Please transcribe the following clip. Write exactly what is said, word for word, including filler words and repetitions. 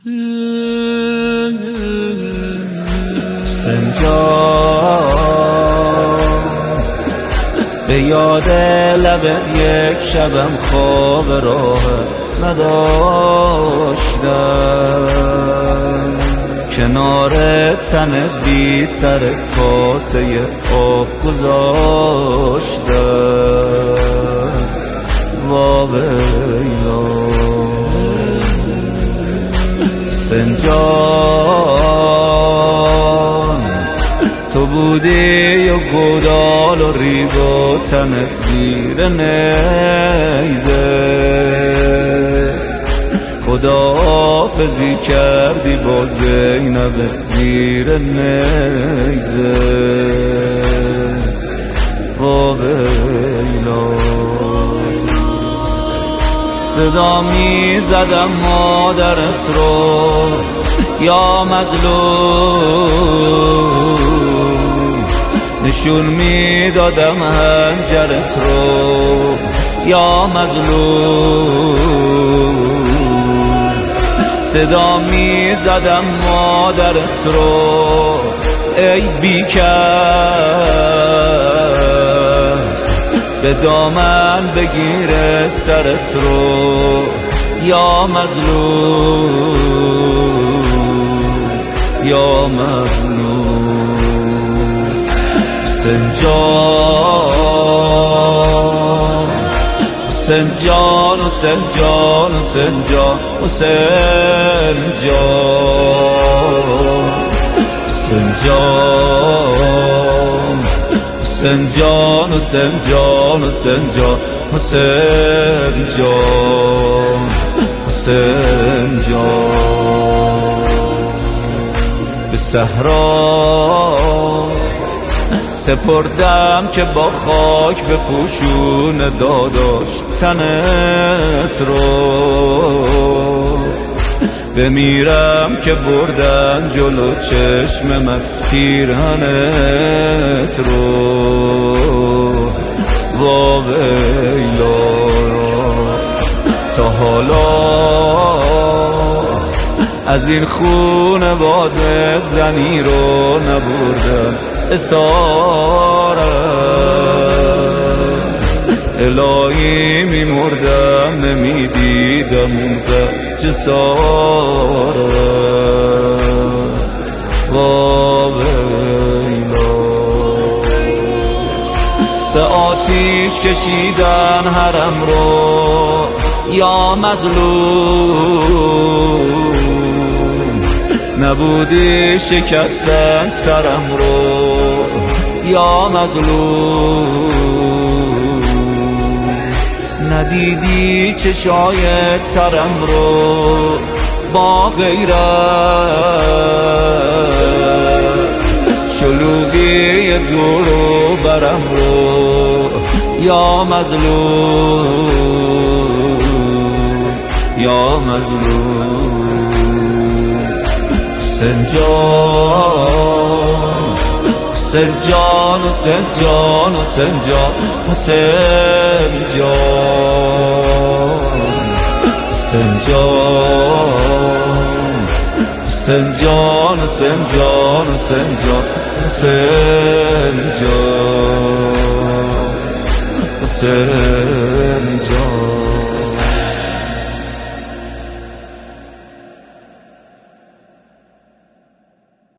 سنجان به یاد لبت یک شبم خواب راه نداشتم، کنار تن بی سر کاسه آب گذاشتم. واویلا سنجان تو بودی و گودال و ریگ و تنت زیر نیزه، خداحافظی کردی با زینبت زیر نیزه. واویلا صدا می زدم مادرت رو یا مظلوم، نشون می دادم هنجرت رو یا مظلوم. صدا می زدم مادرت رو ای بیکس، به دامن بگیره سرت رو یا مظلوم یا مظلوم. سنجان سنجان و سنجان و سنجان و سنجان سنجان سنجان و سنجان و سنجان و سنجان و سنجان. به صحرا سپردم که با خاک به پوشون داداش تنت رو، بمیرم که بردن جلو چشم من پیرهنت رو. واویلا تا حالا از این خونواده زنی رو نبردم اسارت، الهی میمردم نمیدیدم اون جسارت. واویلا به آتیش کشیدن حرم رو یا مظلوم، نبودی شکستن سرم رو یا مظلوم. ندیدی چشای ترم رو با غیرت، شلوغی دور و برم رو یا مظلوم یا مظلوم. سنجان سنجان و سنجان و سنجان و سنجان سنجان سنجان و سنجان و سنجان و سنجان و سنجان.